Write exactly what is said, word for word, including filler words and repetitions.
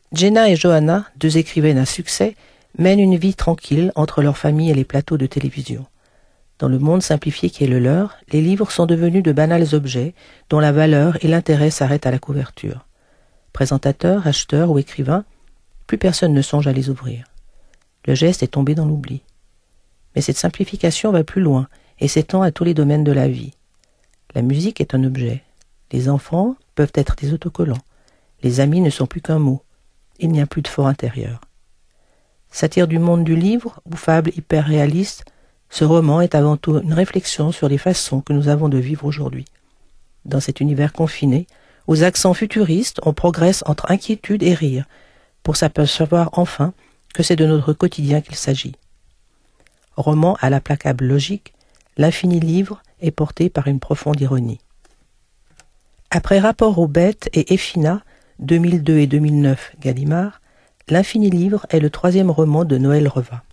Jenna et Johanna, deux écrivaines à succès, mènent une vie tranquille entre leur famille et les plateaux de télévision. Dans le monde simplifié qui est le leur, les livres sont devenus de banals objets dont la valeur et l'intérêt s'arrêtent à la couverture. Présentateurs, acheteurs ou écrivains, plus personne ne songe à les ouvrir. Le geste est tombé dans l'oubli. Mais cette simplification va plus loin et s'étend à tous les domaines de la vie. La musique est un objet. Les enfants peuvent être des autocollants. Les amis ne sont plus qu'un mot. Il n'y a plus de fort intérieur. Satire du monde du livre ou fable hyper réaliste, ce roman est avant tout une réflexion sur les façons que nous avons de vivre aujourd'hui. Dans cet univers confiné, aux accents futuristes, on progresse entre inquiétude et rire, pour s'apercevoir enfin que c'est de notre quotidien qu'il s'agit. Roman à l'implacable logique, l'infini livre est porté par une profonde ironie. Après Rapport aux bêtes et Effina, deux mille deux et deux mille neuf, Gallimard, L'infini livre est le troisième roman de Noël Revah.